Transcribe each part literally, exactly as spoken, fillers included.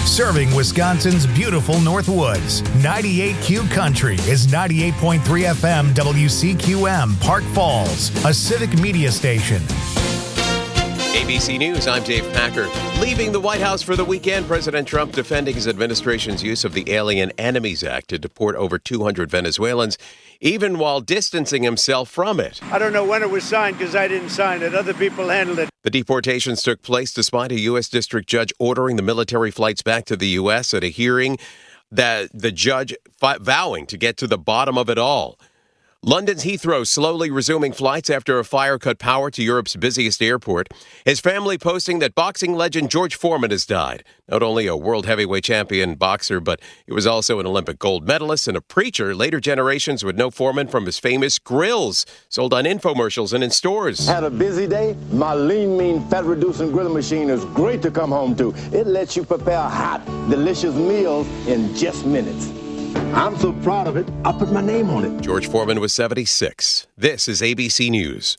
serving Wisconsin's beautiful Northwoods. ninety-eight Q Country is ninety-eight point three F M W C Q M, Park Falls, a civic media station. A B C News, I'm Dave Packer. Leaving the White House for the weekend, President Trump defending his administration's use of the Alien Enemies Act to deport over two hundred Venezuelans, even while distancing himself from it. I don't know when it was signed because I didn't sign it. Other people handled it. The deportations took place despite a U S district judge ordering the military flights back to the U S at a hearing that the judge fi- vowing to get to the bottom of it all. London's Heathrow slowly resuming flights after a fire cut power to Europe's busiest airport. His family posting that boxing legend George Foreman has died. Not only a world heavyweight champion boxer, but he was also an Olympic gold medalist and a preacher. Later generations would know Foreman from his famous grills, sold on infomercials and in stores. Had a busy day? My lean, mean, fat-reducing grilling machine is great to come home to. It lets you prepare hot, delicious meals in just minutes. I'm so proud of it, I put my name on it. George Foreman was seventy-six. This is A B C News.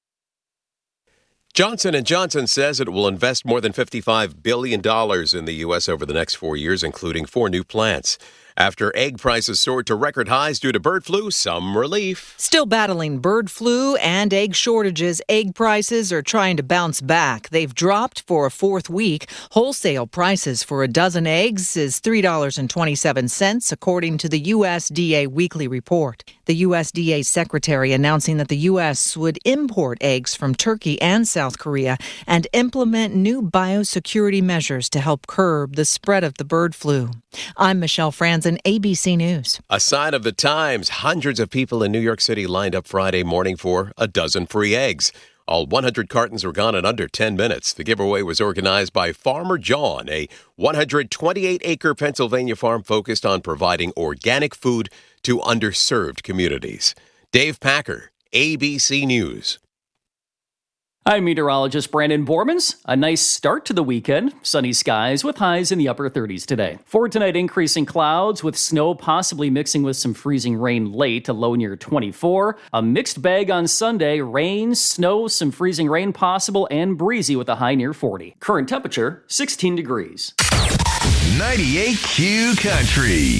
Johnson and Johnson says it will invest more than fifty-five billion dollars in the U S over the next four years, including four new plants. After egg prices soared to record highs due to bird flu, some relief. Still battling bird flu and egg shortages, egg prices are trying to bounce back. They've dropped for a fourth week. Wholesale prices for a dozen eggs is three dollars and twenty-seven cents, according to the U S D A weekly report. The U S D A secretary announcing that the U S would import eggs from Turkey and South Korea and implement new biosecurity measures to help curb the spread of the bird flu. I'm Michelle Franzen, A B C News. A sign of the times. Hundreds of people in New York City lined up Friday morning for a dozen free eggs. All one hundred cartons were gone in under ten minutes. The giveaway was organized by Farmer John, a one hundred twenty-eight acre Pennsylvania farm focused on providing organic food to underserved communities. Dave Packer, A B C News. I'm meteorologist Brandon Bormans. A nice start to the weekend. Sunny skies with highs in the upper thirties today. For tonight, increasing clouds with snow possibly mixing with some freezing rain late, a low near twenty-four. A mixed bag on Sunday. Rain, snow, some freezing rain possible, and breezy with a high near forty. Current temperature, sixteen degrees. ninety-eight Q Country.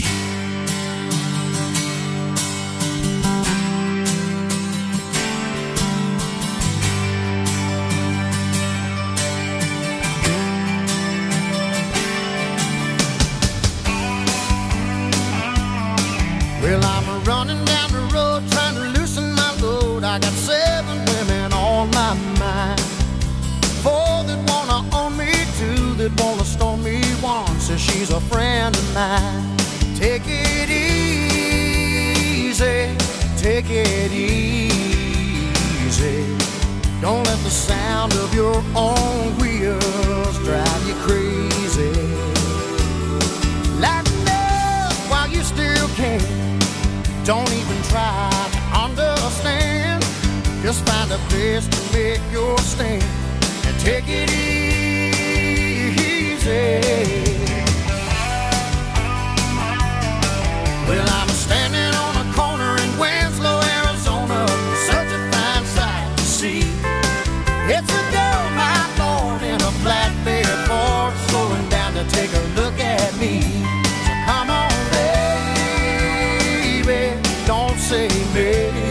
Well, I'm running down the road trying to loosen my load. I got seven women on my mind. Four that wanna own me, two that wanna stone me. One says she's a friend of mine. Take it easy, take it easy. Don't let the sound of your own wheels drive you crazy. Lighten up while you still can. Don't even try to understand. Just find a place to make your stand and take it easy. Well, I'm standing on a corner in Winslow, Arizona. Such a fine sight to see. It's a girl, my lord, in a flatbed Ford, slowing down to take a look at me. So come on, don't say maybe.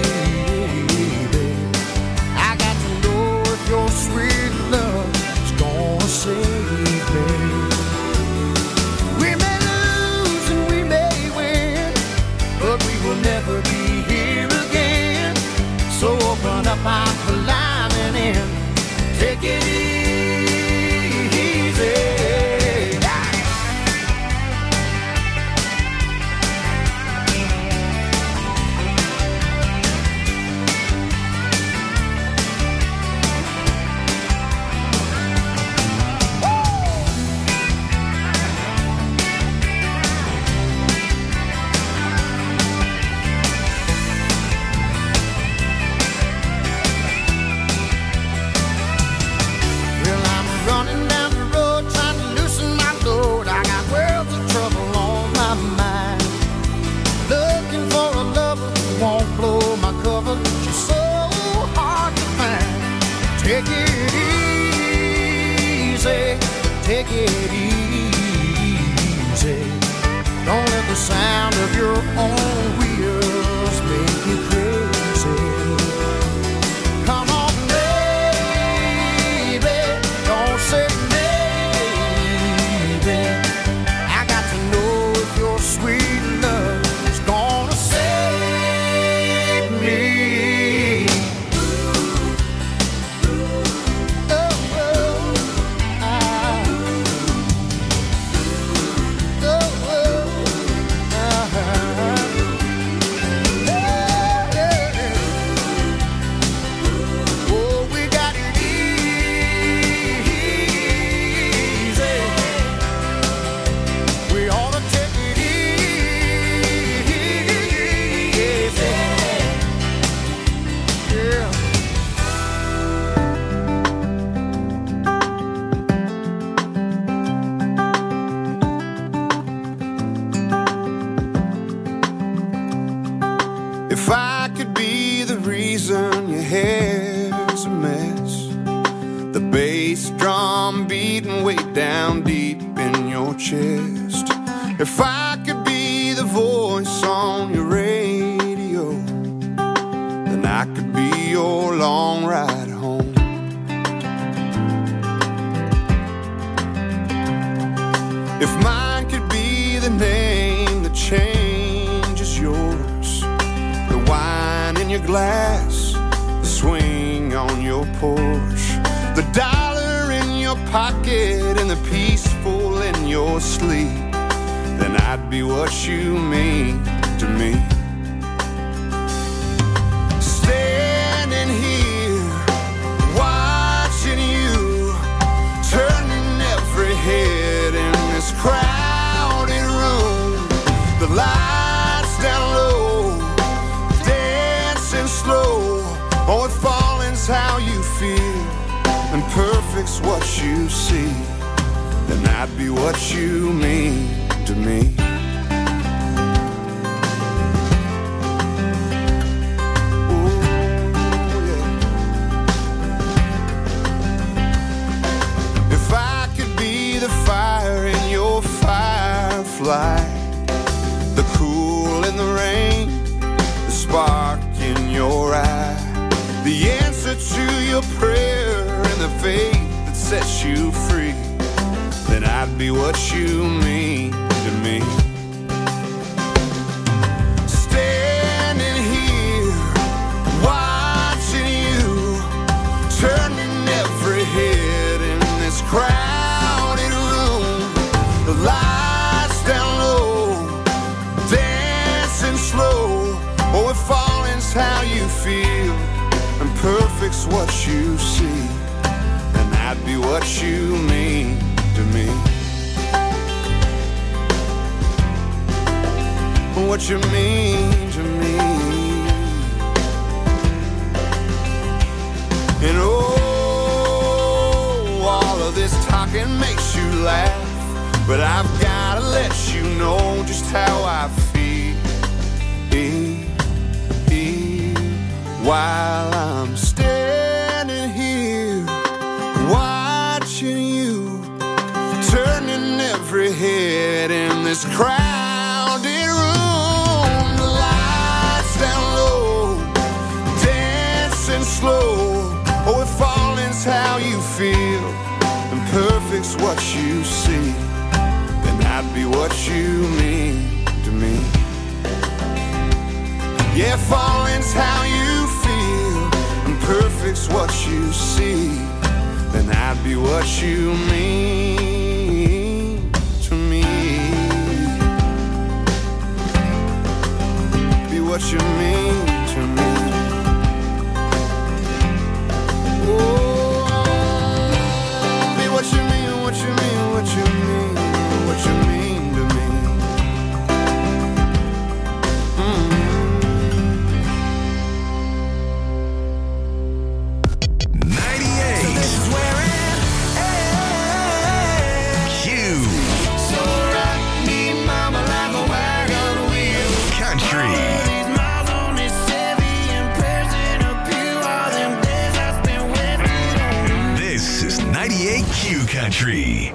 I got to know if your sweet love is gonna save me. We may lose and we may win, but we will never be here again. So open up, I'm climbing in. Take it easy. chest. If I could be the voice on your radio, then I could be your long ride home. If mine could be the name that changes yours, the wine in your glass, the swing on your porch, the dollar in your pocket and the peaceful in your sleep, then I'd be what you mean to me. Standing here, watching you, turning every head in this crowded room, the lights down low, dancing slow. Oh, if falling's how you feel and perfect's what you see, then I'd be what you mean to me. Ooh, yeah. If I could be the fire in your firefly, the cool in the rain, the spark in your eye, the answer to your prayer and the faith that sets you free, then I'd be what you mean to me. Standing here, watching you, turning every head in this crowded room, the lights down low, dancing slow. Oh, if falling's how you feel and perfect's what you see, then I'd be what you mean to me. What you mean to me. And oh, all of this talking makes you laugh, but I've gotta let you know just how I feel, feel while I'm standing here watching you, turning every head in this crowded room, the lights down low, dancing slow. Oh, if falling's how you feel and perfect's what you see, then I'd be what you mean to me. Yeah, falling's how you feel and perfect's what you see, then I'd be what you mean to me. Be what you mean to me. Oh, be what you mean, what you mean, what you mean, what you mean to me. Mm-hmm. Country.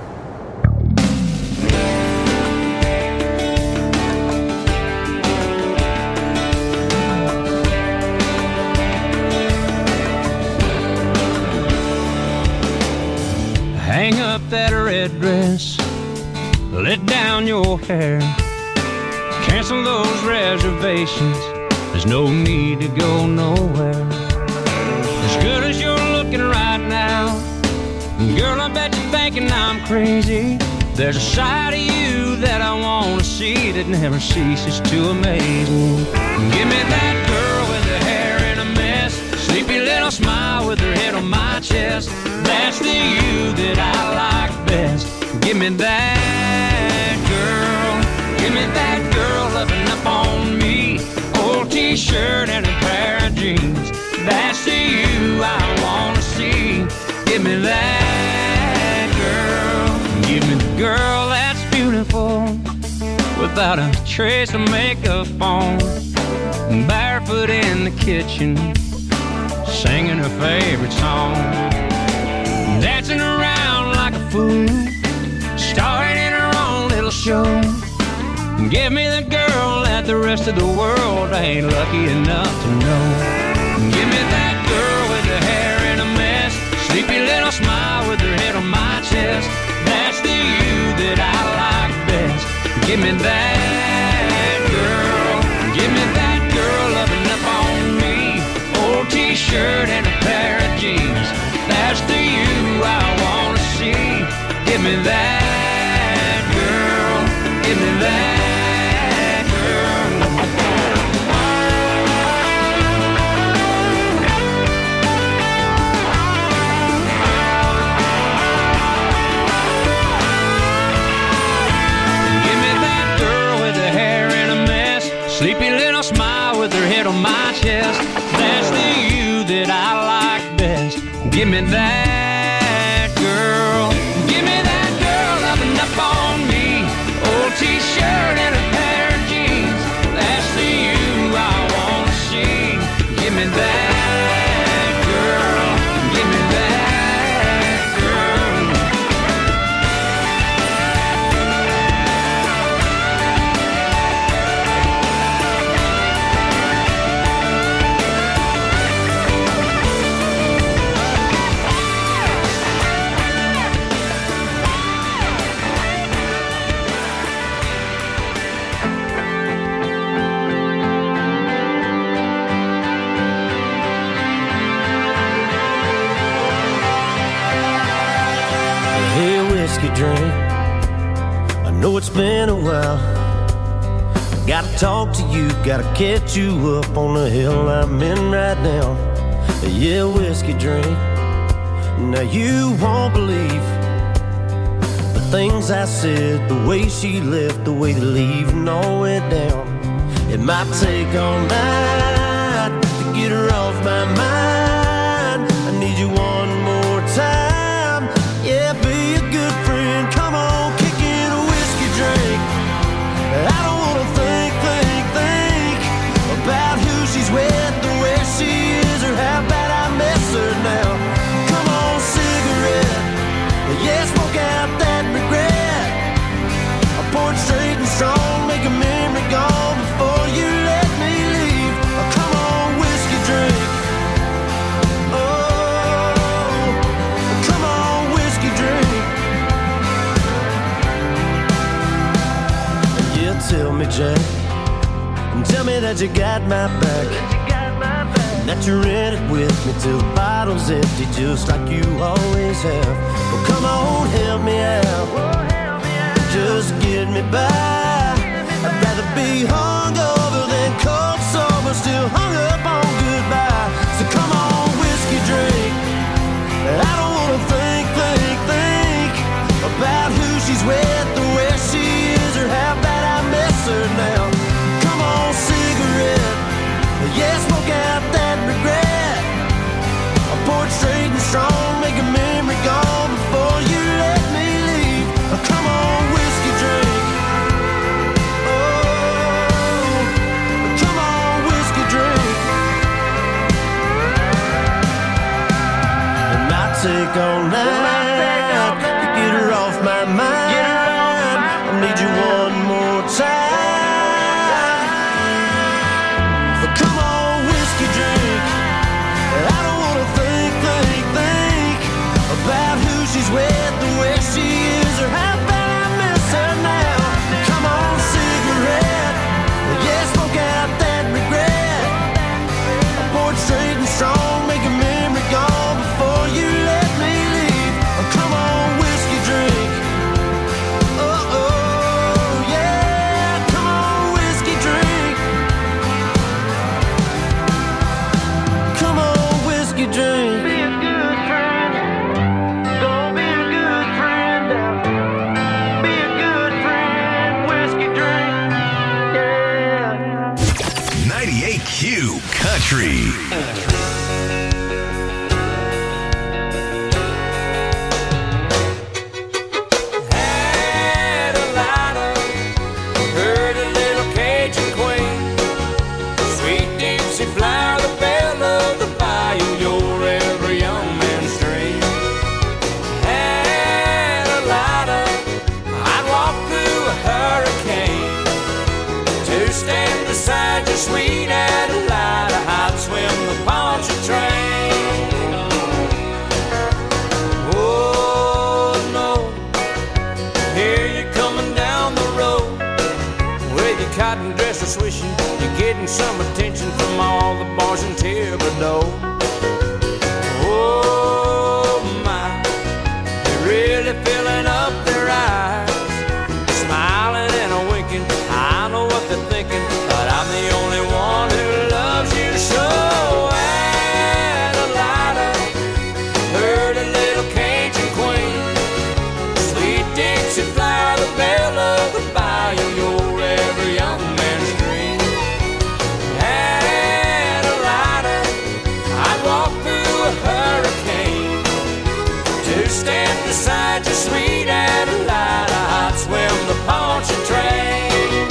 Hang up that red dress, let down your hair, cancel those reservations, there's no need to go nowhere. As good as you're looking right now, girl, I bet you're thinking I'm crazy. There's a side of you that I want to see that never ceases to amaze me. Give me that girl with her hair in a mess, sleepy little smile with her head on my chest. That's the you that I like best. Give me that girl. Give me that girl loving up on me. Old t-shirt and a pair of jeans. That's the you I want to see. Give me that girl. Give me the girl that's beautiful, without a trace of makeup on, barefoot in the kitchen, singing her favorite song, dancing around like a fool, starring in her own show. Give me the girl that the rest of the world ain't lucky enough to know. Give me that girl with her hair in a mess, sleepy little smile with her head on my chest. That's the you that I like best. Give me that girl. Give me that girl loving up on me. Old t-shirt and a pair of jeans. That's the you I wanna see. Give me that girl. Give me that. Sleepy little smile with her head on my chest. That's the you that I like best. Give me that girl. Give me that girl loving up on me. Old t-shirt and a pair of jeans. That's the you I wanna see. Give me that girl. Give me that girl. Drink. I know it's been a while. I gotta talk to you, gotta catch you up on the hill I'm in right now. Yeah, whiskey drink. Now you won't believe the things I said, the way she left, the way the leaving all went down. It might take all night to get her off my mind. I need you one more time. Yeah, be a good friend. Come on, kick in a whiskey drink. I don't wanna think, think, think about who she's with or where she is or how bad I miss her now. Come on, cigarette. Yeah, smoke out that regret. I pour it straight and strong, make a memory gone before you let me leave. Oh, come on, whiskey drink. Oh, come on, whiskey drink. Yeah, tell me, Jack, and tell me that you got my back, that you're in it with me till the bottle's empty, just like you always have. Well, come on, help me out, just get me by. I'd rather be hungover than cold sober, still hung up on goodbye. So come on, whiskey drink. I don't wanna think, think, think about who she's with or where she is or how bad I miss her now. Come on, cigarette. Yeah, smoke out that regret. I pour it straight and strong, make a memory gone before you let me leave. Oh, come on, whiskey drink. Oh, come on, whiskey drink. It might take all night to get her off my mind. I need you one more time. Come on, whiskey drink. I don't wanna think, think, think about who she's with or where she is or how bad I miss her now. Come on, cigarette. Yeah, smoke out that regret. I pour it straight and strong, make a memory gone before you let me leave. Oh, come on, whiskey drink. Oh, oh. cotton dress are swishing. You're getting some attention from all the bars in Thibodeau. Oh my, they're really filling up their eyes, smiling and a winking. I know what they're thinking, but I'm the only one who loves you so. Adelita, heard a little Cajun queen, sweet Dixie flower, the belle of the bayou, you're every young man's dream. Adelita, I'd walk through a hurricane to stand beside you, sweet Adelita. I'd swim the Pontchartrain.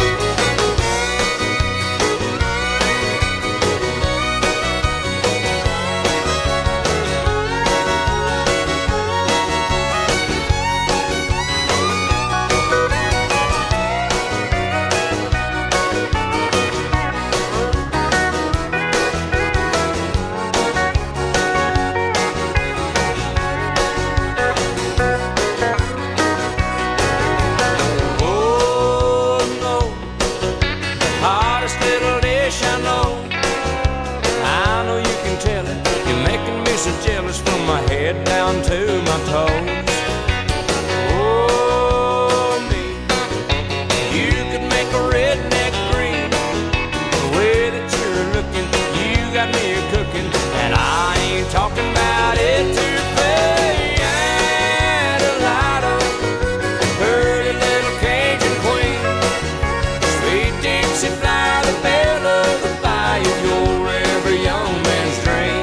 From my head down to my toes. Oh, me, you could make a redneck green. The way that you're looking, you got me cooking, and I ain't talking about it too fast. Adelita, pretty little Cajun queen, sweet Dixie flower, the belle of the bayou, you're every young man's dream.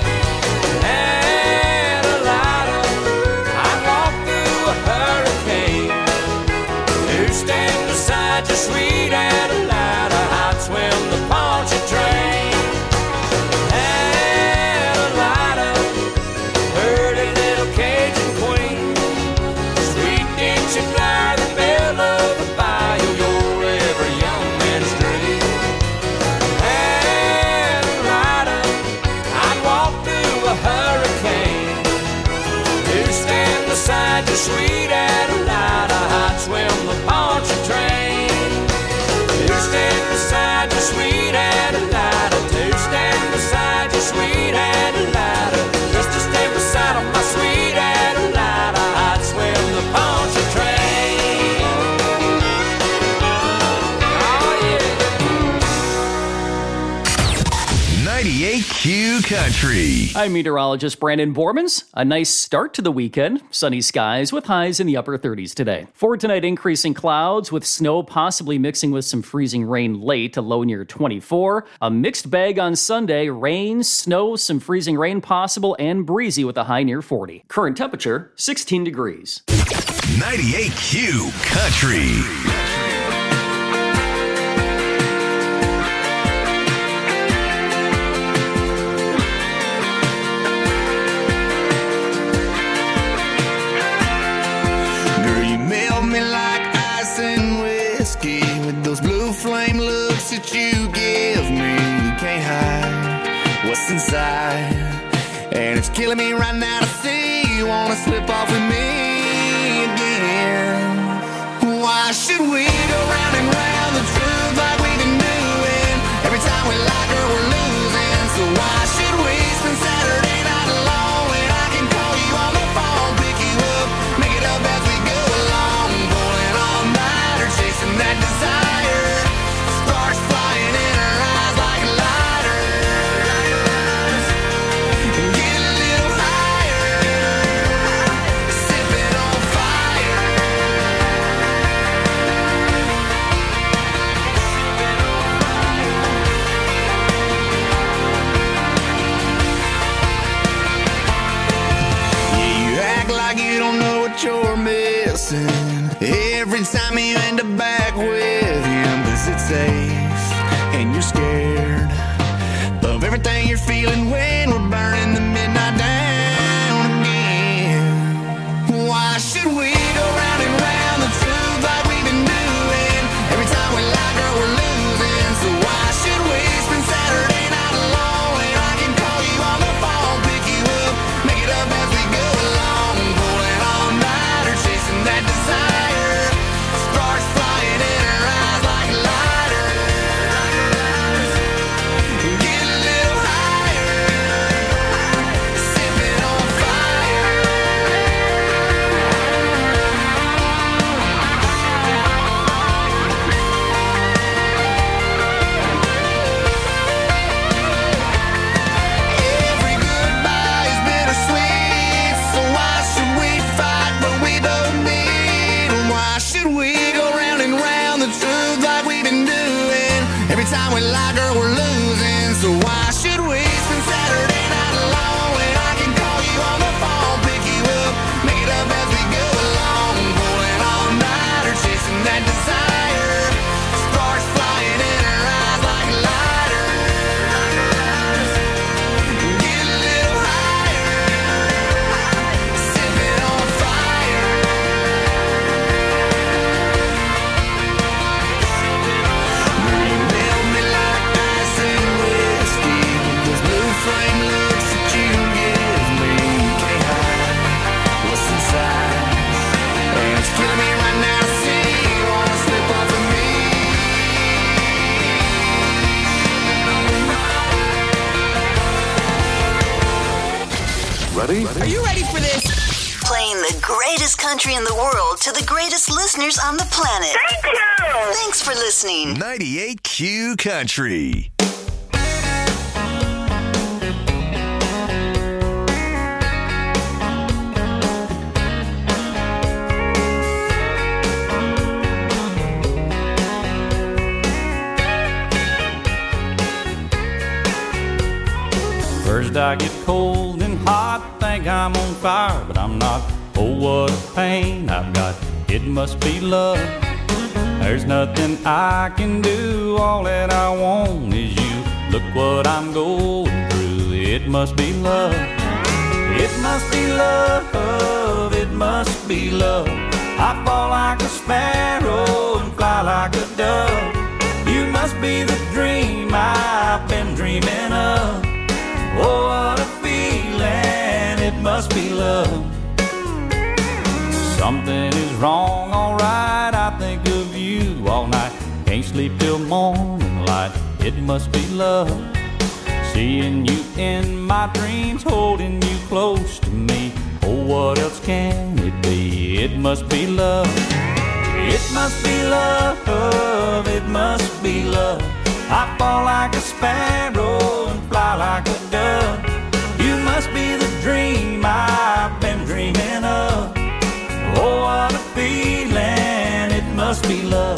Sweet Adelita, I'd swim the Pontchartrain. Adelita, pretty little Cajun queen, sweet Dixie flower, the belle of the bayou, you're every young man's dream. Adelita, I'd walk through a hurricane to stand beside you, sweet Adelita. I'd swim the Pontchartrain. Stand beside you, sweet Adelita. To stand beside you, sweet Adelita. Just to stand beside my sweet Adelita. I'd swim the Pontchartrain. Oh, yeah. ninety-eight Q Country. I'm meteorologist Brandon Bormans. A nice start to the weekend. Sunny skies with highs in the upper thirties today. For tonight, increasing clouds with snow possibly mixing with some freezing rain late, a low near twenty-four. A mixed bag on Sunday, rain, snow, some freezing rain possible, and breezy with a high near forty. Current temperature, sixteen degrees. ninety-eight Q Country. Flame looks that you give me, you can't hide what's inside, and it's killing me right now to see you wanna slip off with me again. Why should we go round and round the truth like we've been doing? Every time we like her, we're losing. So why should we spend Saturday night alone when I can call you on the phone, pick you up, make it up as we go along, pulling all nighter, chasing that desire. Sparks flying in her eyes like lighters. Get a little higher, sipping on fire. Yeah, you act like you don't know what you're missing every time you end up back with him, 'cause it's safe and you're scared of everything you're feeling when we're burning the midnight down again. Why should we go round and round the truth like we've been doing? Every time we like her, we're losing. So why should we spend Saturday night alone and I can call you on the phone, pick you up, make it up as we go along, pulling all nighter, chasing that desire. Sparks flying in her eyes like lighters. round and round the truth like we've been doing. Every time we lie, girl, we're losing. So why should we spend Saturday night alone when I can call you on the phone, pick you up, make it up as we go along, pulling all nighter, chasing that desire, sparks flying in her eyes like lighters. Get a little higher, sipping on fire. Girl, you melt me like ice and whiskey. Those blue flame looks that you give me, can't hide what's inside, and it's killing me right now to see you wanna slip off of me. Ready? Are you ready for this? Playing the greatest country in the world to the greatest listeners on the planet. Thank you! Thanks for listening. ninety-eight Q Country. First I get cold and hot, think I'm on fire, but I'm not. Oh, what a pain I've got. It must be love. There's nothing I can do. All that I want is you. Look what I'm going through. It must be love. It must be love. It must be love. I fall like a sparrow and fly like a dove. You must be the dream I've been dreaming of. Oh, what a feeling, it must be love. Something is wrong, alright, I think of you all night. Can't sleep till morning light, it must be love. Seeing you in my dreams, holding you close to me. Oh, what else can it be? It must be love. It must be love, it must be love. I fall like a sparrow and fly like a dove. You must be the dream I've been dreaming of. Oh, what a feeling, it must be love.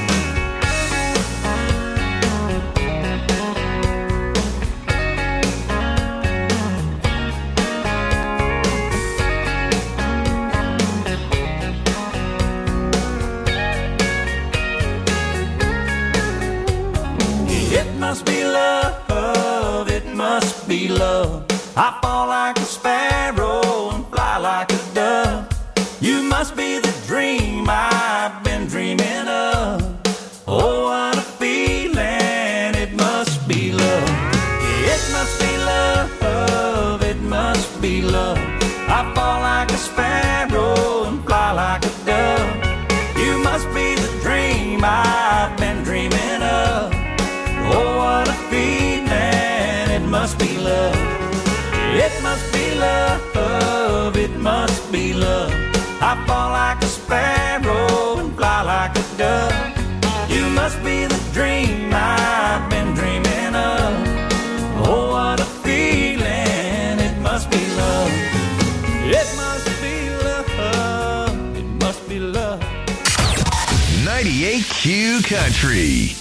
It must be love, it must be love. I fall like a sparrow and fly like a dove. You must be the dream I've been dreaming of. Oh, what a feeling, it must be love. It must be love, it must be love. I fall like a sparrow and fly like a dove. You must be the dream I've been dreaming of. Oh, what a feeling, it must be love. It must be love, it must be love. I fall like a sparrow and fly like a dove. You must be the dream I've been dreaming of. Oh, what a feeling, it must be love. It must be love, it must be love. ninety-eight Q Country.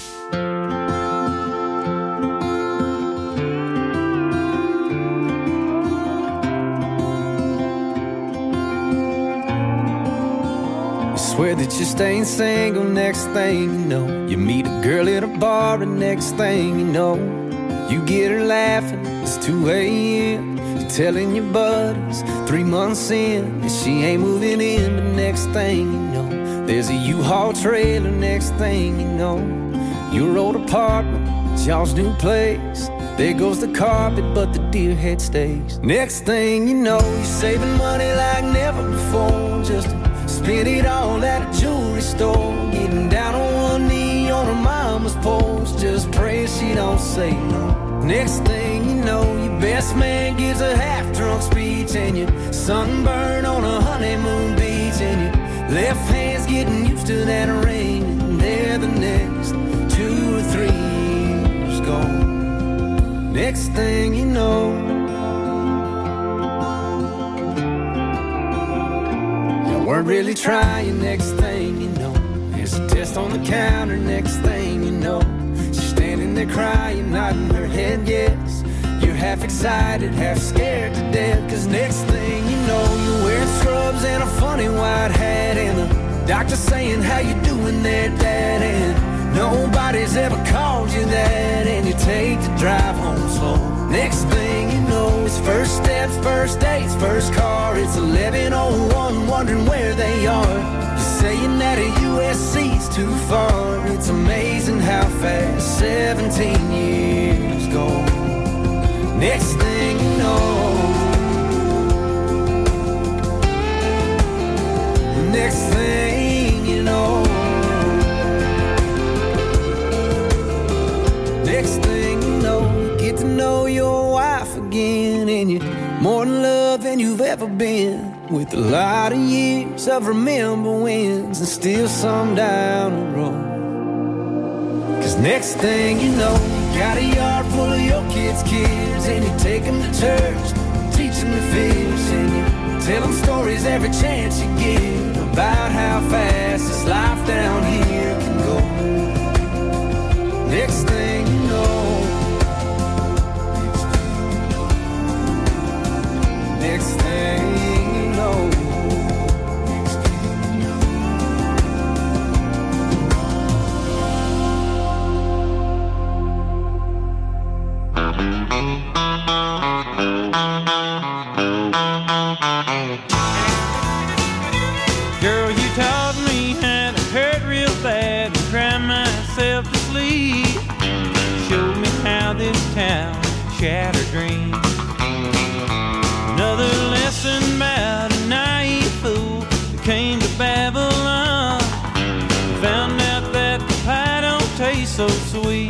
Swear that you're staying single, next thing you know, you meet a girl at a bar, and next thing you know, you get her laughing, it's two a.m. You're telling your buddies, three months in, and she ain't moving in. But next thing you know, there's a U-Haul trailer. Next thing you know, your old apartment, it's y'all's new place. There goes the carpet, but the deer head stays. Next thing you know, you're saving money like never before, just to spend it all at a jewelry store. Getting down on one knee on her mama's porch, just pray she don't say no. Next thing you know, your best man gives a half-drunk speech, and you're sunburned on a honeymoon beach, and your left hand's getting used to that ring, and there the next two or three years gone. Next thing you know, you weren't really trying. Next thing you know, there's a test dust on the counter. Next thing you know, she's standing there crying, nodding her head yes. You're half excited, half scared to death, cause next thing you know, you're wearing scrubs and a funny white hat, and the doctor saying, how you doing there, Dad? And nobody's ever called you that, and you take the drive home slow. Next thing you know, it's first steps, first dates, first car. It's eleven oh one, wondering where they are. You're saying that a U S C's too far. It's amazing how fast seventeen years go. Next thing you know, next thing you know, next thing you know, you get to know your wife again, and you're more in love than you've ever been, with a lot of years of remember wins and still some down the road. Cause next thing you know, you got a yard full of your kids' kids, and you take them to church, teach them to fish, and you tell them stories every chance you get about how fast this life down here can go. Next thing you know, next thing you know, girl, you taught me how to hurt real bad and cry myself to sleep. Showed me how this town shattered dreams. Another lesson about a naive fool that came to Babylon. Found out that the pie don't taste so sweet.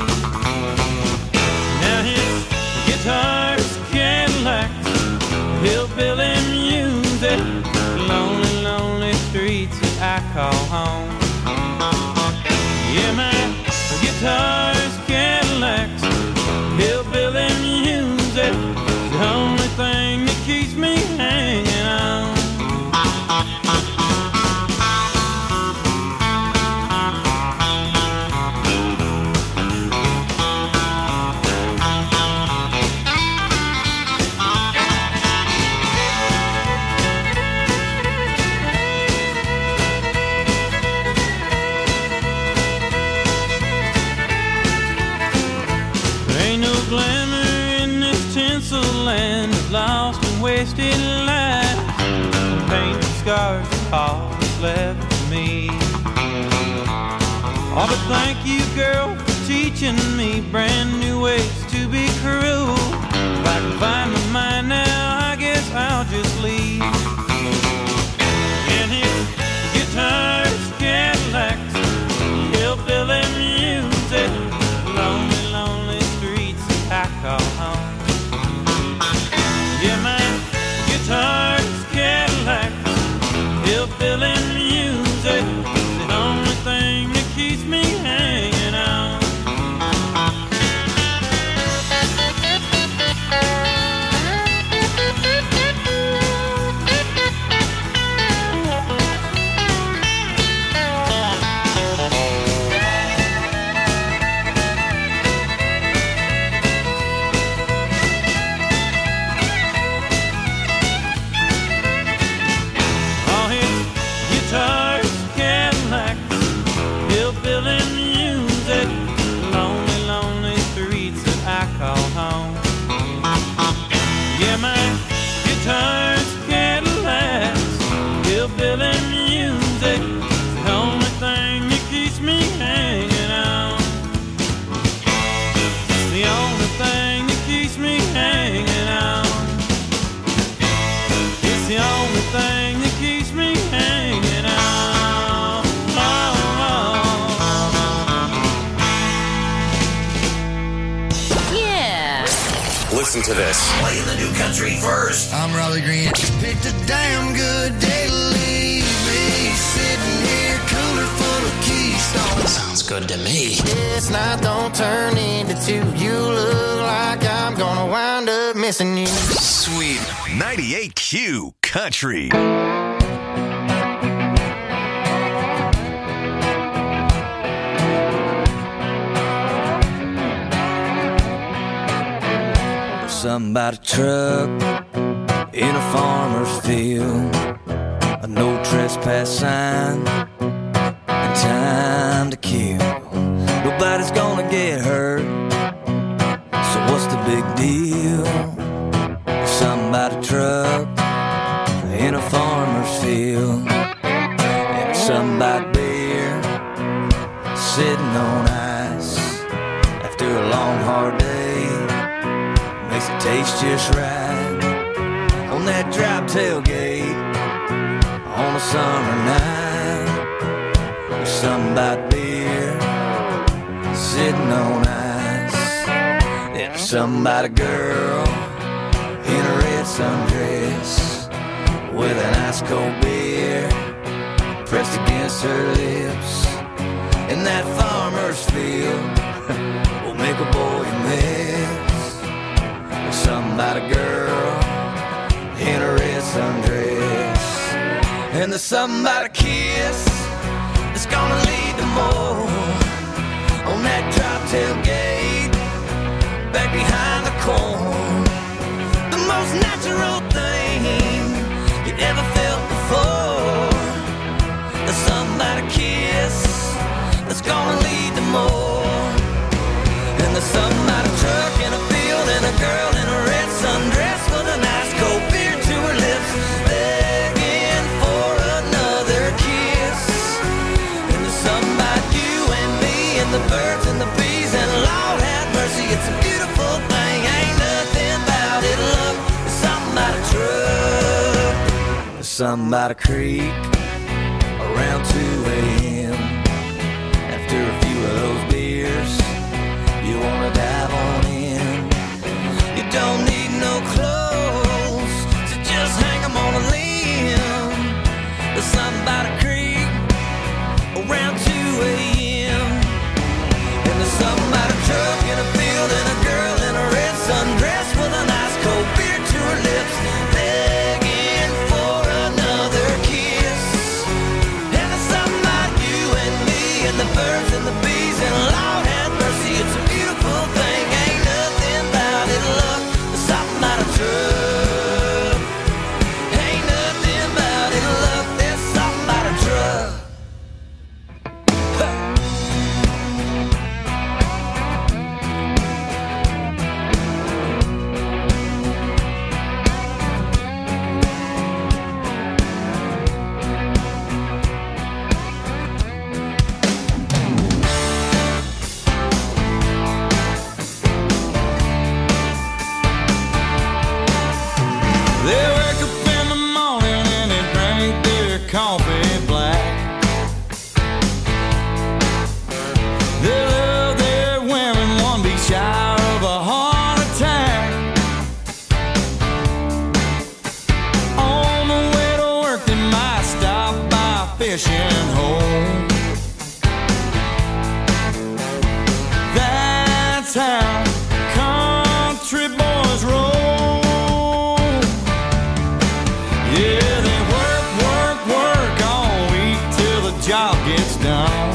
Now his guitar's Cadillacs, hillbilly music, lonely, lonely streets that I call home. Yeah, my guitar's Cadillacs, hillbilly music, the only thing that keeps me hanging on. There ain't no glamour in this tinsel land of lost and wasted lives. Painted scars are all that's left for me. Oh, but thank you, girl, for teaching me brand new ways to be cruel. If I can find my mind now, I guess I'll just leave. And his guitar's Cadillacs, hillbilly music, lonely, lonely streets that I call home. Yeah, my guitar's Cadillacs, hillbilly music, the only thing that keeps me hanging on. All his guitars, Cadillacs, hillbilly music, lonely, lonely streets that I call home. Yeah, my guitar's Cadillacs, hillbilly music, the only thing that keeps me hanging on. The only thing that keeps me hanging on. It's the only thing that keeps me hanging on. Yeah. Listen to this. Playing the new country first. I'm Raleigh Green. Picked a damn good day to leave me sitting here, cooler full of Keystone. Sounds good to me. This night don't turn into two. You look like I'm gonna wind up missing you. Sweet ninety-eight Q Country. something about a truck in a farmer's field, a no trespass sign, and time to kill. Nobody's gonna get hurt, so what's the big deal? Something about a truck in a farmer's field, and something about beer sitting on ice after a long hard day, makes it taste just right on that drop tailgate on a summer night. There's something about beer sitting on ice, and something about a girl in a red sundress with an ice cold beer pressed against her lips. In that farmer's field will make a boy miss. There's something about a girl in a red sundress, and there's something about a kiss that's gonna lead to more on that drop tailgate back behind the corn. The most natural thing you ever felt before. There's something about a kiss that's gonna lead to more. And there's something about a truck in a field and a girl in a red sundress with a nice cold beer to her lips, begging for another kiss. And there's something about you and me and the birds and the bees, and Lord have mercy, it's a beautiful thing. Ain't nothing about it, love. There's something about a truck. There's something about a creek around two a.m. After a few of those beers, you wanna dive on in. You don't need no clothes, so just hang 'em on a limb. There's something about a creek around two a.m. And there's something about a truck in a field and a girl in a red sundress with a nice cold beer to her lips, begging for another kiss. And there's something about you and me and the birds and the bees, and Lord have mercy, it's a beautiful thing. Ain't nothing about it, love. There's something about a truck. Ain't nothing about it, love. There's something about a truck. They wake up in the morning and they drink their coffee black. They love their women, one be shy of a heart attack. On the way to work they might stop by a fishing hole. That's how country boys roll. Yeah, they work, work, work all week till the job gets done.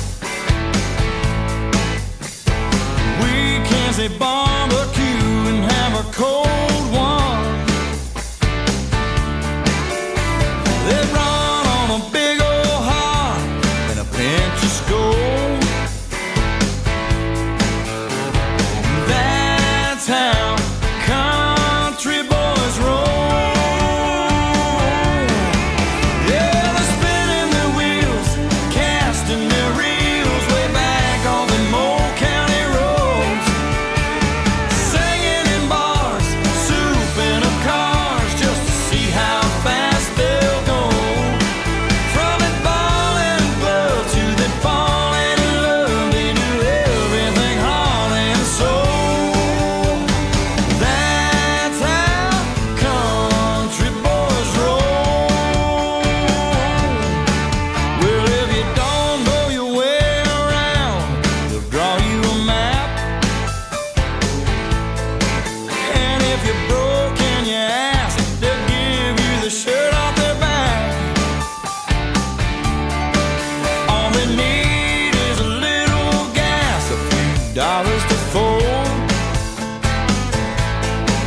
Weekends they barbecue and have a cold one. They run on a big old heart and a pinch of Skoal. That's how country boys roll. Yeah, they're spinning their wheels, casting their reels way back on the Moore County roads, singing in bars, souping up cars just to see how fast they'll go. From it falling in love to that falling in love, they do everything heart and soul. That's how country boys roll. Well, if you don't know your way around, they'll draw you a map. And if you're broke and you ask, they'll give you the shirt off their back. All they need is a little gas, a few dollars to fold.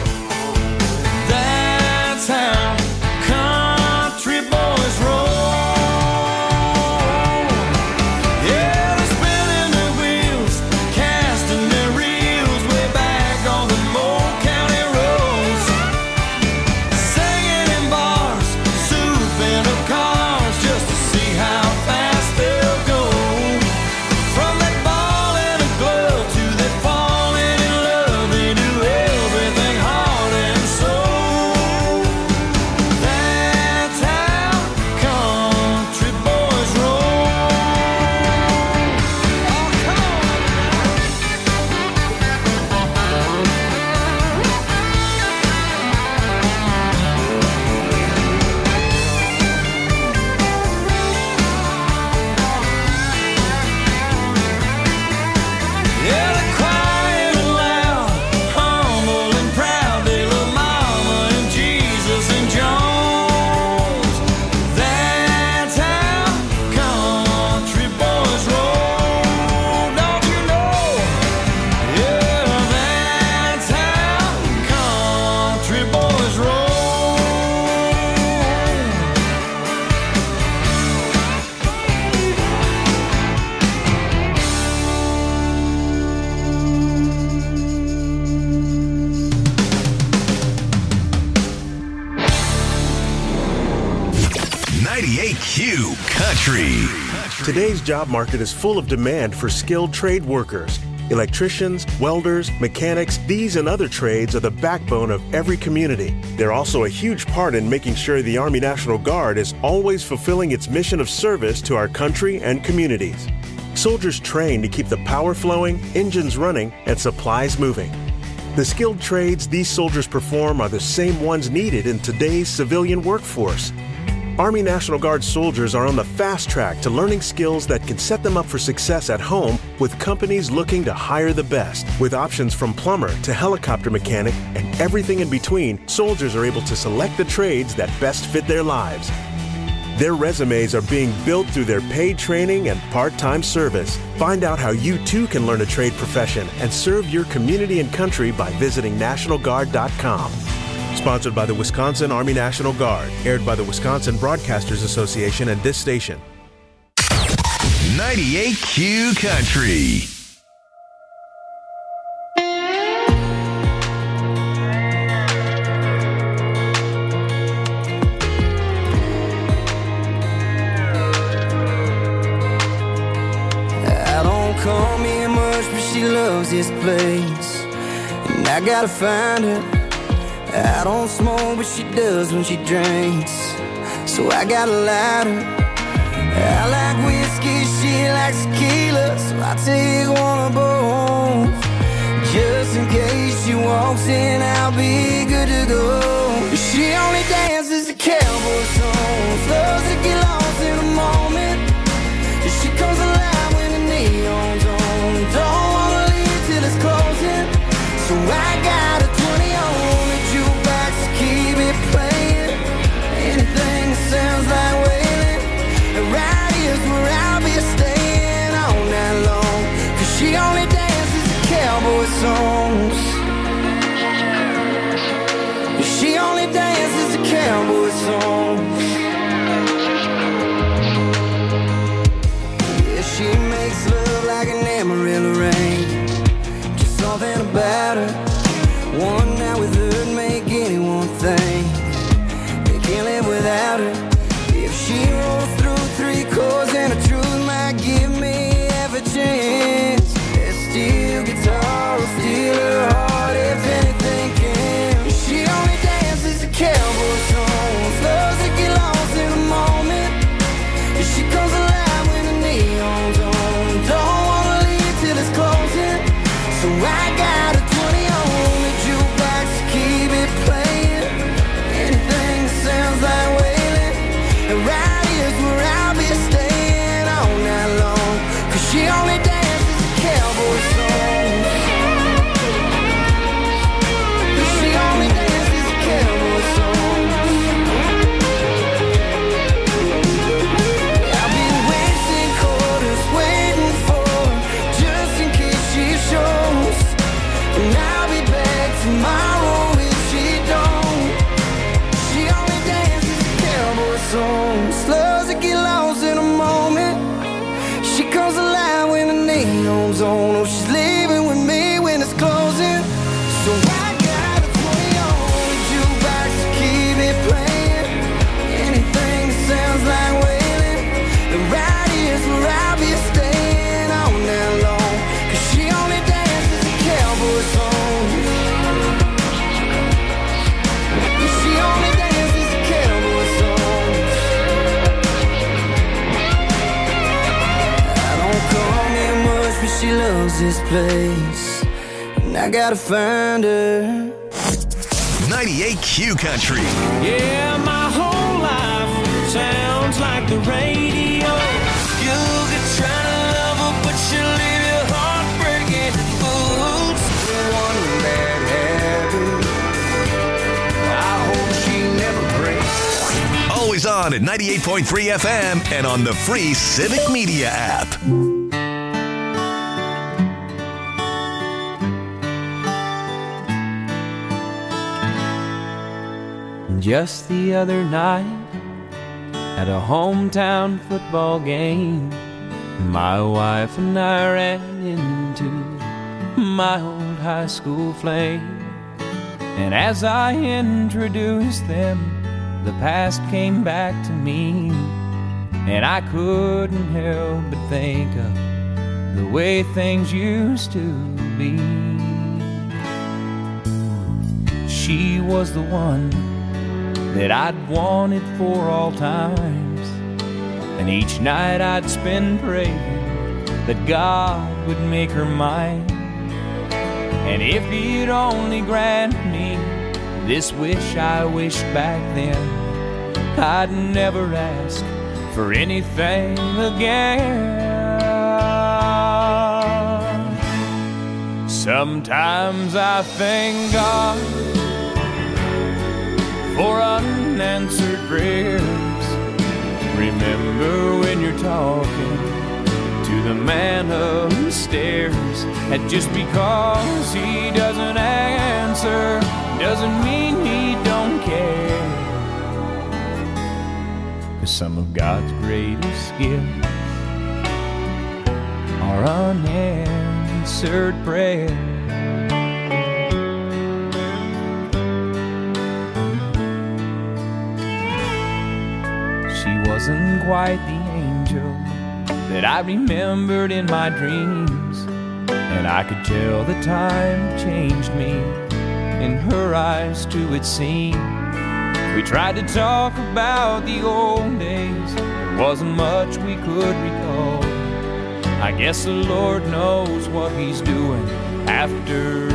Today's job market is full of demand for skilled trade workers. Electricians, welders, mechanics, these and other trades are the backbone of every community. They're also a huge part in making sure the Army National Guard is always fulfilling its mission of service to our country and communities. Soldiers train to keep the power flowing, engines running, and supplies moving. The skilled trades these soldiers perform are the same ones needed in today's civilian workforce. Army National Guard soldiers are on the fast track to learning skills that can set them up for success at home with companies looking to hire the best. With options from plumber to helicopter mechanic and everything in between, soldiers are able to select the trades that best fit their lives. Their resumes are being built through their paid training and part-time service. Find out how you too can learn a trade profession and serve your community and country by visiting National Guard dot com. Sponsored by the Wisconsin Army National Guard. Aired by the Wisconsin Broadcasters Association and this station. ninety-eight Q Country. I don't call me much, but she loves this place, and I gotta find her. I don't smoke, but she does when she drinks, so I got a lighter. I like whiskey, she likes tequila, so I take one of both. Just in case she walks in, I'll be good to go. She only dances to cowboy songs, loves to get lost in a moment. She comes alive when the neon's on, don't wanna leave till it's closing, so I got a twenty on the jukebox to keep it playing. Anything that sounds like wailing, right here's where I'll be staying all night long, cause she only dances to cowboy songs. She only dances to cowboy songs. Yeah, she makes love like an Amarillo rain, just something about her. One night with her'd make anyone think they can't live without her. If she rolls through three chords and the truth might give me half a chance, that steel guitar will steal her heart if anything can. She only dances to cowboy songs, loves to get lost in a moment. She comes alive when the neon's on, don't wanna leave till it's closing, so I got a twenty on the jukebox to keep it playing. Anything that sounds like wailing, and right here's where I'll be staying all night long, cause she only dances to cowboy songs. She only dances to cowboy songs. I'll be wasting quarters waiting for her, just in case she shows, and I'll be back tomorrow if she don't. She only dances to cowboy songs, loves to get lost in a moment. She comes alive when the neon's on, oh she's leaving with me when it's closing, so I got a twenty on the jukebox to keep it playing. Anything that sounds like wailing, the right here's where I'll be staying all night long, cause she only dances to cowboy songs. She only dances to cowboy songs. I don't call me much, but she loves this place, and I gotta find her. ninety-eight Q Country. Yeah, my whole life sounds like the radio. You could try to love her, but she'll leave your heart breaking boots. One bad habit, I hope she never breaks. Always on at ninety-eight point three F M and on the free Civic Media app. Just the other night, at a hometown football game, my wife and I ran into my old high school flame. And as I introduced them, the past came back to me. and I couldn't help but think of the way things used to be. She was the one that I'd wanted for all times, and each night I'd spend praying that God would make her mine. And if he'd only grant me this wish I wished back then, I'd never ask for anything again. Sometimes I thank God for unanswered prayers. Remember when you're talking to the man upstairs, and just because he doesn't answer doesn't mean he don't care. 'Cause some of God's greatest gifts are unanswered prayers. She wasn't quite the angel that I remembered in my dreams, and I could tell the time changed me. In her eyes too it seemed. We tried to talk about the old days, there wasn't much we could recall. I guess the Lord knows what he's doing after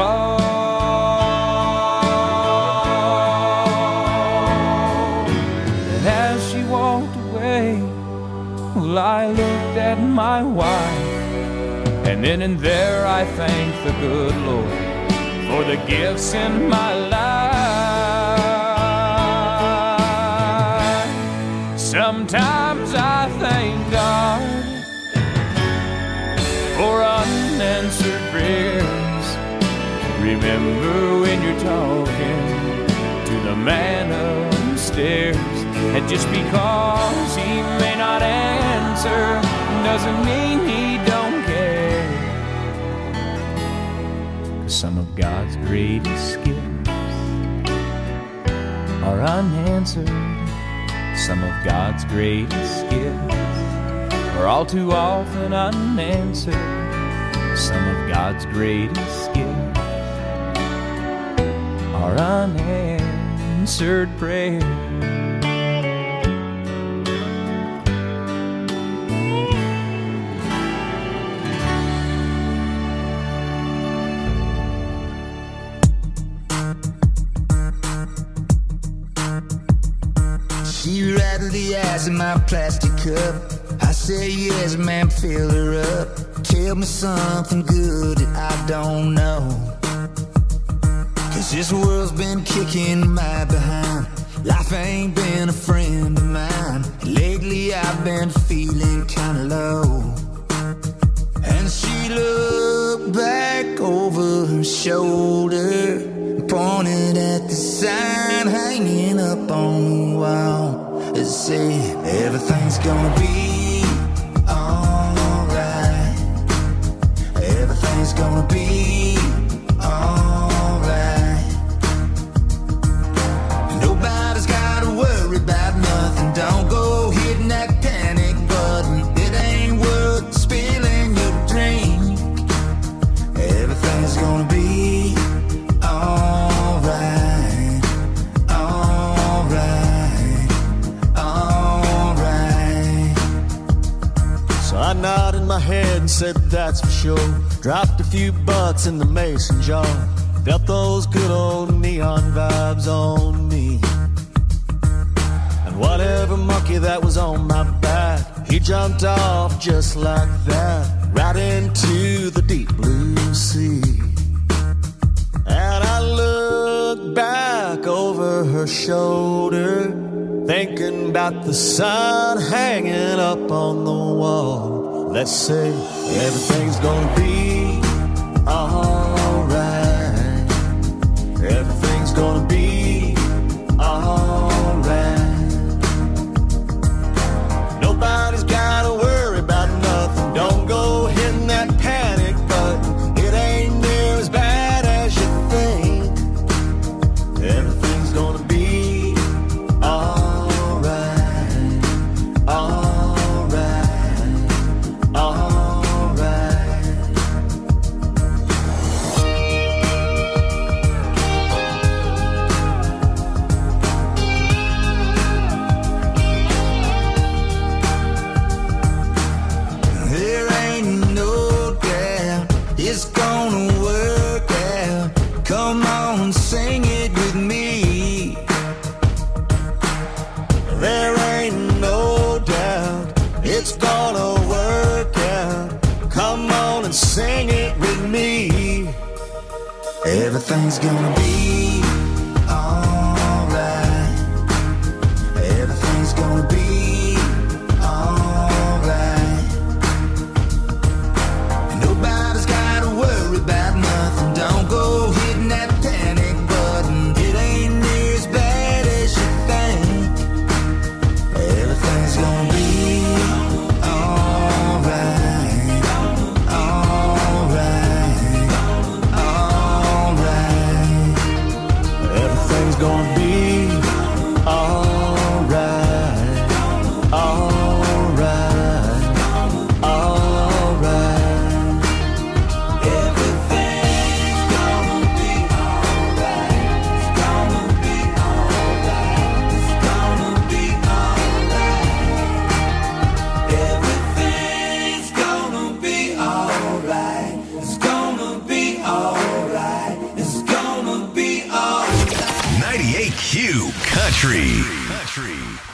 all. And as she walked away, well, I looked at my wife, and then and there I thanked the good Lord for the gifts in my life. Sometimes I thank God for unanswered prayers. Remember when you're talking to the man upstairs, and just because he may not answer doesn't mean he don't care. 'Cause some of God's greatest gifts are unanswered. Some of God's greatest gifts are all too often unanswered. Some of God's greatest gifts are unanswered prayers. She rattled the ice in my plastic cup. I say yes, man, fill her up. Tell me something good that I don't know. 'Cause this world's been kicking my behind. Life ain't been a friend of mine. Lately I've been feeling kinda low. And she looked back over her shoulder, pointed at the sign hanging up on the wall. It said, everything's gonna be alright. Everything's gonna be alright. Nobody's gotta worry about nothing. Don't go hitting that panic button. It ain't worth spilling your drink. Everything's gonna be alright. Alright. Alright. So I nodded my head and said that's for sure. Dropped a few bucks in the mason jar. Felt those good old neon vibes on me. And whatever monkey that was on my back, he jumped off just like that, right into the deep blue sea. And I looked back over her shoulder, thinking about the sun hanging up on the wall. Let's say everything's gonna be alright. Everything's gonna be alright. Nobody's gotta worry about nothing. Don't go hitting that panic button. It ain't near as bad as you think. Everything's gonna be alright. Alright. on and sing it with me. Everything's gonna be alright. Everything's gonna be alright. Nobody's gotta worry about nothing. Don't go hitting that panic button. It ain't near as bad as you think. Everything's gonna be alright. Alright. Alright. Everything's gonna be alright. Alright. Alright. Everything's gonna be alright. It's gonna be alright. It's gonna be alright. Everything's gonna be alright. It's gonna be alright. It's gonna be alright. ninety-eight Q Country. Country.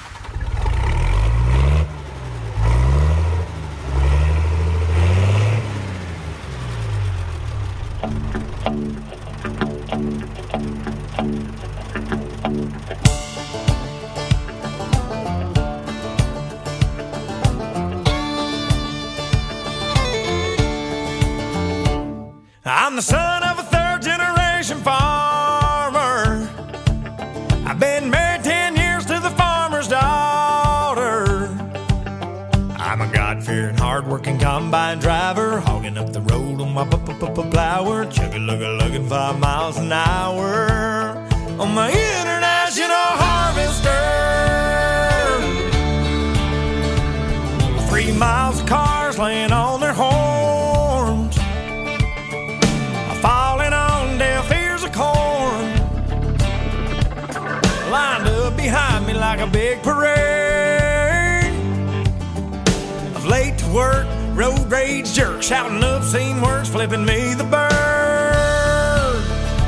I'm the son of a third generation farmer. I've been married ten years to the farmer's daughter. I'm a God-fearing, hard-working combine driver, hogging up the road on my plower, chugga-lugga-lugging five miles an hour on my international harvester. Three miles of cars laying on their horns, falling on deaf ears of corn, lined up behind me like a big parade of late to work, road rage jerks, shouting obscene words, flipping me the bird.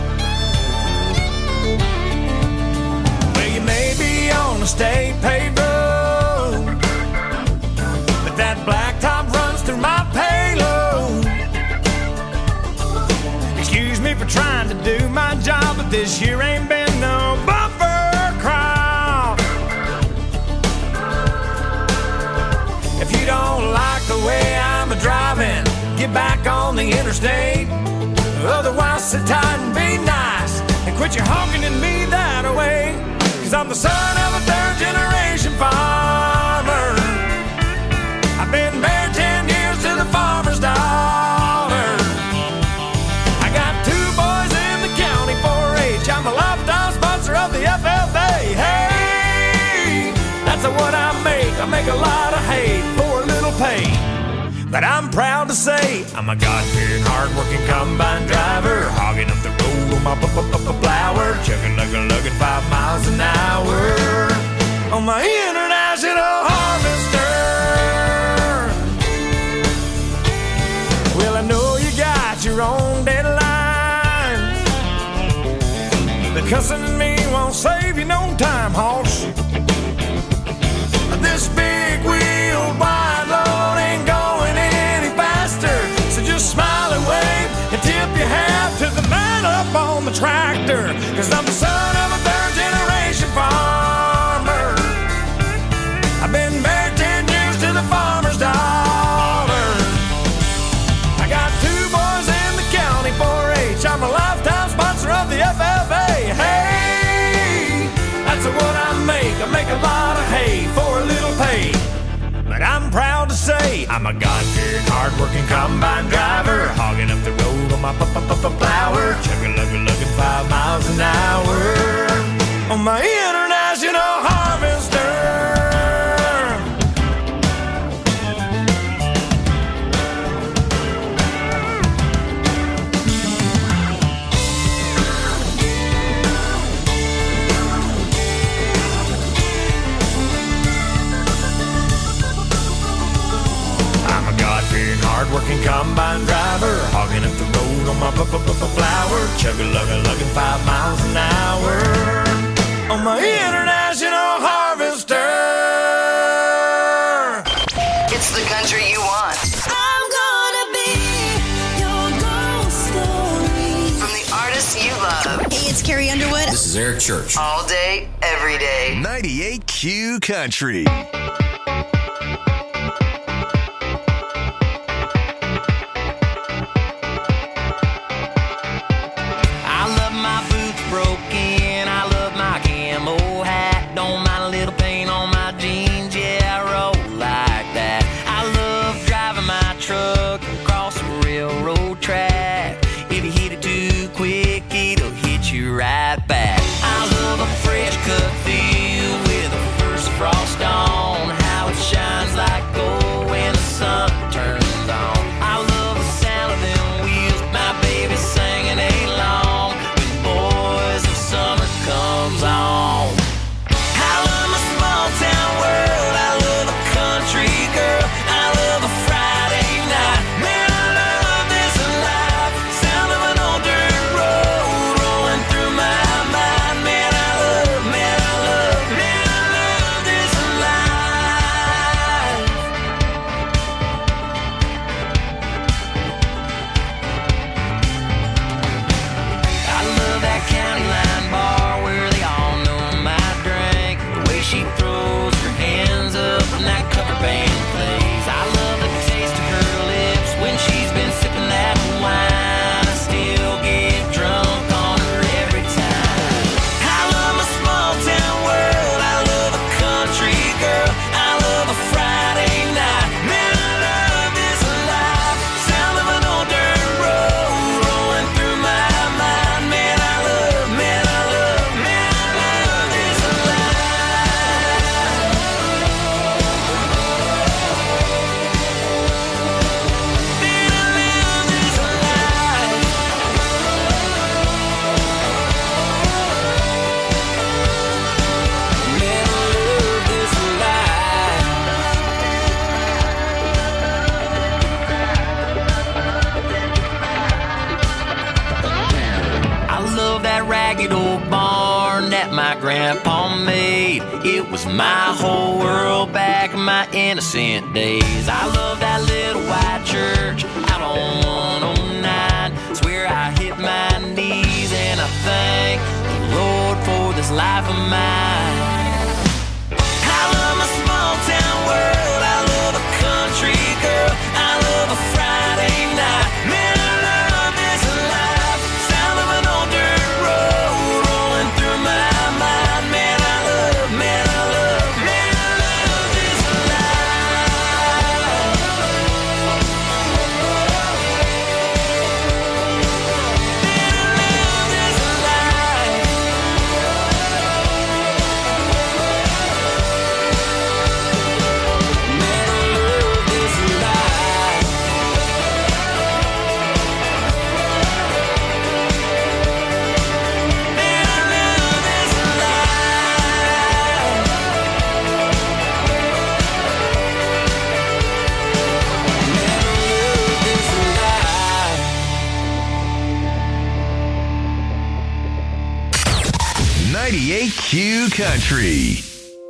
Well, you may be on a state paved road, but that blacktop runs through my payload. Excuse me for trying to do my job, but this year ain't been no bumper crop. If you don't like the way I'm a-driving, get back on the interstate. Otherwise, sit tight and be nice and quit your honking at me that way. Cause I'm the son of a third-generation farmer. I've been married ten years to the farmer's daughter. I got two boys in the county four H. I'm a lifetime sponsor of the F F A. Hey, that's what I make. I make a lot of hay for a little pay. But I'm proud to say I'm a God-fearing, hard-working combine driver, hogging up the road on my plower, chugging-lugga-lugging five miles an hour on my international harvester. Well, I know you got your own deadlines, but cussing at me won't save you no time, hoss. This big wheel wide load ain't going any faster, so just smile and wave and tip your hat to the man up on the tractor. Cause I'm the son of a third-generation farmer. I've been married ten years to the farmer's daughter. I got two boys in the county four H. I'm a lifetime sponsor of the F F A. Hey, that's what I make. I make a lot of hay for a little pay. But I'm proud to say I'm a God-fearing, hard-working combine driver, hogging up the road on my plower, chugging-lugga-lugging five miles an hour on my international harvester. Hard-working combine driver, hogging up the road on my plower, chugga-lugga-lugging five miles an hour on my international harvester. It's the country you want. I'm gonna be Carrie Underwood. This is Eric Church. All day, every day. ninety-eight Q Country. I love my boots broken. I love my camo hat. Don't mind a little paint on my jeans. Yeah, I roll like that. I love driving my truck across the railroad track. If you hit it too quick, it'll hit you right back. I love a fresh cut field with the first frost on. How it shines like gold when the sun turns on. I love the sound of them wheels, my baby singing along when Boys of Summer comes on. I love my small town world. I love a country girl. I love a Friday night. Man, I love this life. Sound of an old dirt road rolling through my mind. Man, I love, man, I love, man, I love this life. I love that county line bar where they all know my drink. The way she throws her hands up when that cover band plays. I love the taste of her lips when she's been sipping that wine. I still get drunk on her every time. I love my small town world. I love a country girl. I love a Friday night. Man, I love this life. Sound of an old dirt road rolling through my mind. Man, I love, man, I love, man, I love this life. Man, I love this life. Man, I love this life. I love that ragged old barn that my grandpa made. It was my whole world back in my innocent days. I love that little white church out on one oh nine. Swear I hit my knees and I thank the Lord for this life of mine. I love my small town world. I love a country girl. I love a Friday night. Man, I love this life. Sound of an old dirt road rolling through my mind. Man, I love, man, I love, man, I love this life. Man, I love this life. Man, I love this life. Man, I love this life. Man, I love this life. ninety-eight Q Country.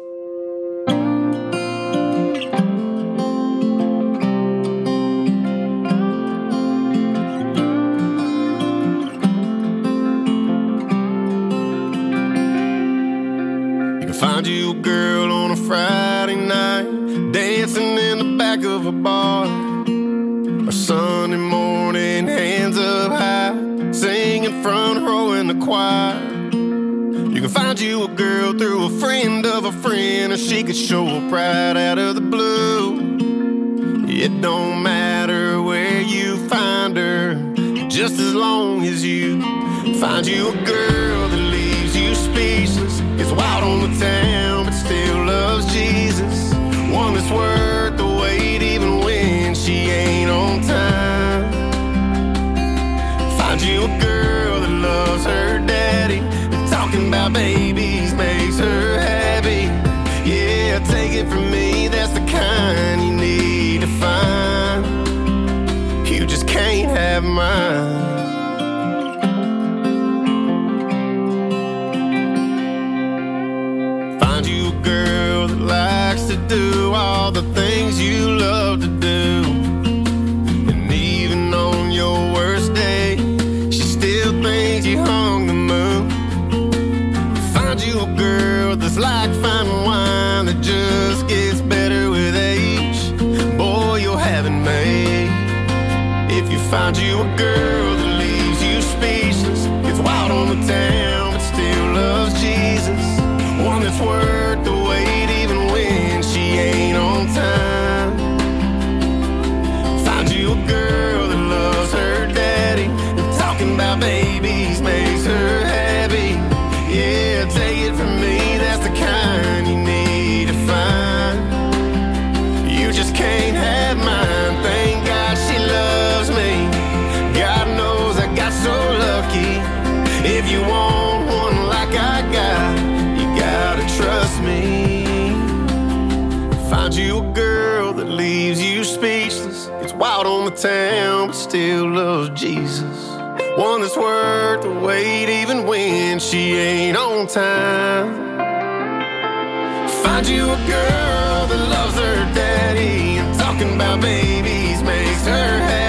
You can find you a girl on a Friday night, dancing in the back of a bar. Or Sunday morning, hands up high, singing front row in the choir. You can find you a girl through a friend of a friend, or she could show up right out of the blue. It don't matter where you find her, just as long as you find you a girl that leaves you speechless. It's wild on the town, but still loves Jesus. One that's worth the wait even when she ain't on time. Find you a girl that loves her daddy, talking about babies makes her happy. Yeah, take it from me, that's the kind you need to find. You just can't have mine. Find you a girl that likes to do all the things you love to do. And even on your worst day, she still thinks you hung the moon. Find you a girl that leaves you speechless. Gets wild on the town, but still loves Jesus. One that's worth the wait even when she ain't on time. Find you a girl that loves her daddy, and talking about babies makes her happy. Yeah, take it from me, that's the kind you need to find. You just can't have mine. Thank God she loves me. God knows I got so lucky. If you want one like I got, you gotta trust me. Find you a girl that leaves you speechless. It's wild on the town, but still loves Jesus. One that's worth the wait even when she ain't on time. Find you a girl that loves her daddy, and talking about babies makes her happy.